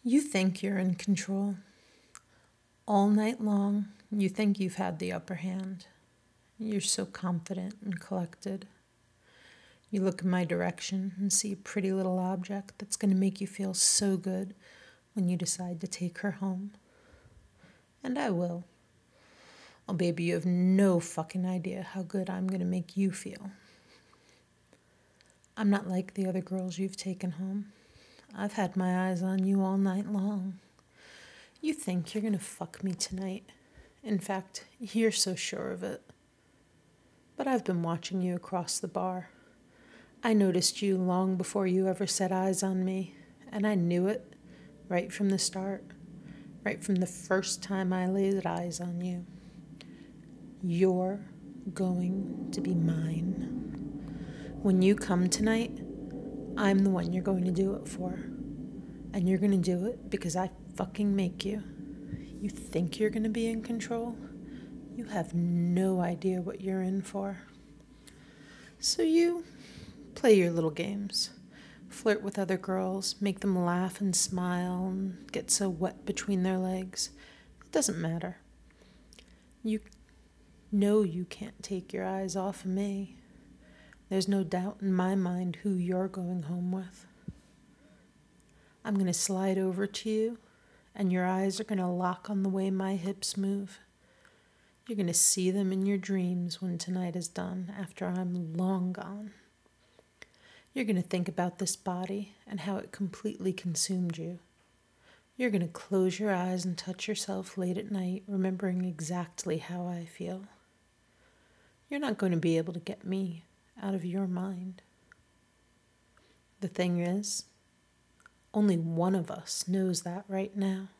You think you're in control. All night long, you think you've had the upper hand. You're so confident and collected. You look in my direction and see a pretty little object that's going to make you feel so good when you decide to take her home. And I will. Oh, baby, you have no fucking idea how good I'm going to make you feel. I'm not like the other girls you've taken home. I've had my eyes on you all night long. You think you're going to fuck me tonight. In fact, you're so sure of it. But I've been watching you across the bar. I noticed you long before you ever set eyes on me, and I knew it right from the start, right from the first time I laid eyes on you. You're going to be mine. When you come tonight, I'm the one you're going to do it for. And you're going to do it because I fucking make you. You think you're going to be in control? You have no idea what you're in for. So you play your little games. Flirt with other girls, make them laugh and smile and get so wet between their legs. It doesn't matter. You know you can't take your eyes off of me. There's no doubt in my mind who you're going home with. I'm going to slide over to you, and your eyes are going to lock on the way my hips move. You're going to see them in your dreams when tonight is done, after I'm long gone. You're going to think about this body and how it completely consumed you. You're going to close your eyes and touch yourself late at night, remembering exactly how I feel. You're not going to be able to get me out of your mind. The thing is, only one of us knows that right now.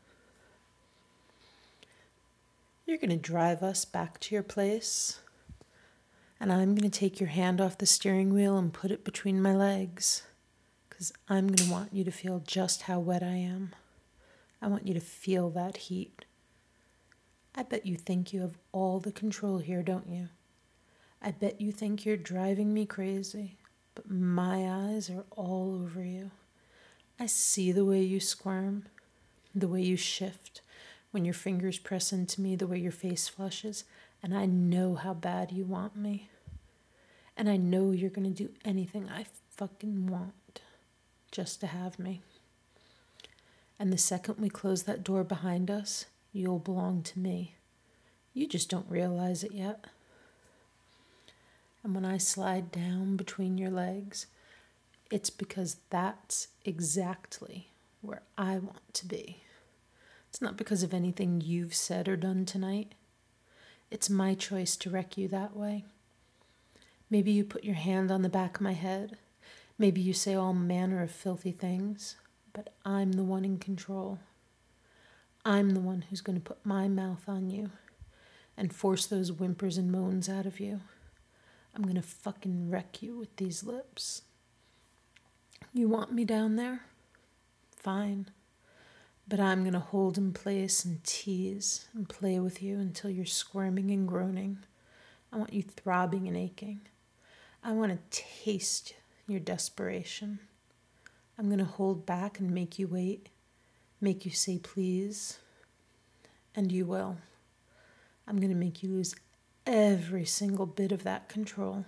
You're going to drive us back to your place, and I'm going to take your hand off the steering wheel and put it between my legs, because I'm going to want you to feel just how wet I am. I want you to feel that heat. I bet you think you have all the control here, don't you? I bet you think you're driving me crazy, but my eyes are all over you. I see the way you squirm, the way you shift when your fingers press into me, the way your face flushes, and I know how bad you want me. And I know you're going to do anything I fucking want just to have me. And the second we close that door behind us, you'll belong to me. You just don't realize it yet. And when I slide down between your legs, it's because that's exactly where I want to be. It's not because of anything you've said or done tonight. It's my choice to wreck you that way. Maybe you put your hand on the back of my head. Maybe you say all manner of filthy things, but I'm the one in control. I'm the one who's going to put my mouth on you and force those whimpers and moans out of you. I'm going to fucking wreck you with these lips. You want me down there? Fine. But I'm going to hold in place and tease and play with you until you're squirming and groaning. I want you throbbing and aching. I want to taste your desperation. I'm going to hold back and make you wait, make you say please, and you will. I'm going to make you lose every single bit of that control.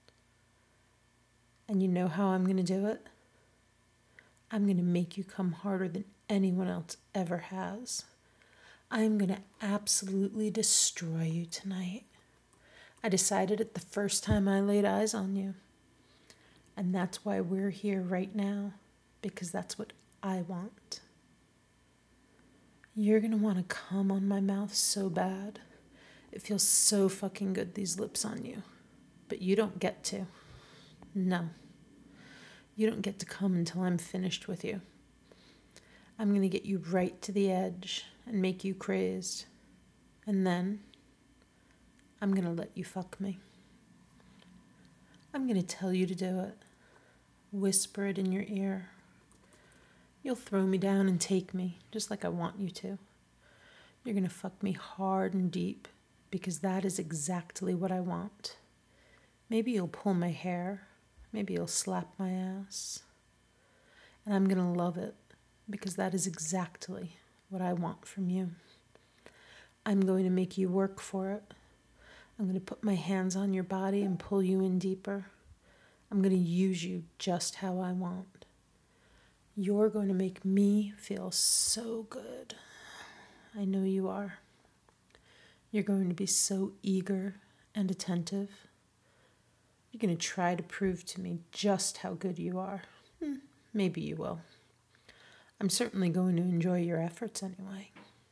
And you know how I'm going to do it? I'm going to make you come harder than anyone else ever has. I'm going to absolutely destroy you tonight. I decided it the first time I laid eyes on you. And that's why we're here right now, because that's what I want. You're going to want to come on my mouth so bad. It feels so fucking good, these lips on you. But you don't get to. No. You don't get to come until I'm finished with you. I'm going to get you right to the edge and make you crazed. And then I'm going to let you fuck me. I'm going to tell you to do it. Whisper it in your ear. You'll throw me down and take me, just like I want you to. You're going to fuck me hard and deep, because that is exactly what I want. Maybe you'll pull my hair. Maybe you'll slap my ass. And I'm going to love it, because that is exactly what I want from you. I'm going to make you work for it. I'm going to put my hands on your body and pull you in deeper. I'm going to use you just how I want. You're going to make me feel so good. I know you are. You're going to be so eager and attentive. You're going to try to prove to me just how good you are. Maybe you will. I'm certainly going to enjoy your efforts anyway.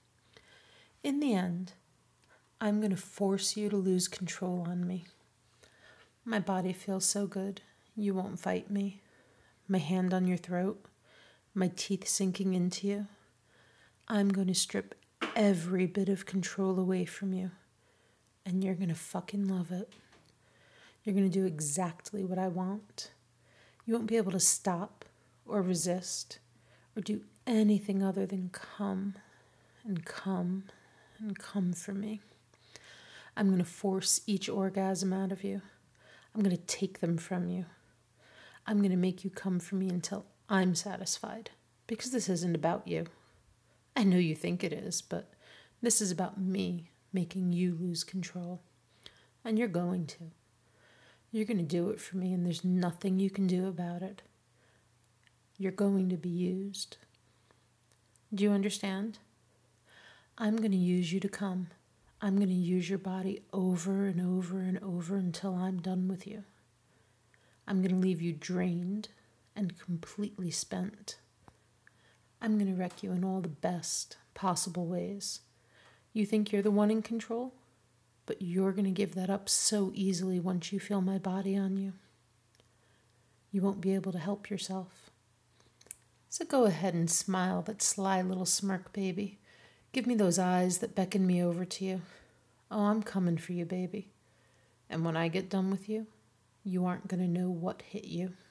In the end, I'm going to force you to lose control on me. My body feels so good. You won't fight me. My hand on your throat, my teeth sinking into you. I'm going to strip every bit of control away from you, and you're going to fucking love it. You're going to do exactly what I want. You won't be able to stop or resist or do anything other than come and come and come for me. I'm going to force each orgasm out of you. I'm going to take them from you. I'm going to make you come for me until I'm satisfied, because this isn't about you. I know you think it is, but this is about me making you lose control. And you're going to. You're going to do it for me, and there's nothing you can do about it. You're going to be used. Do you understand? I'm going to use you to come. I'm going to use your body over and over and over until I'm done with you. I'm going to leave you drained and completely spent. I'm going to wreck you in all the best possible ways. You think you're the one in control? But you're going to give that up so easily once you feel my body on you. You won't be able to help yourself. So go ahead and smile that sly little smirk, baby. Give me those eyes that beckon me over to you. Oh, I'm coming for you, baby. And when I get done with you, you aren't going to know what hit you.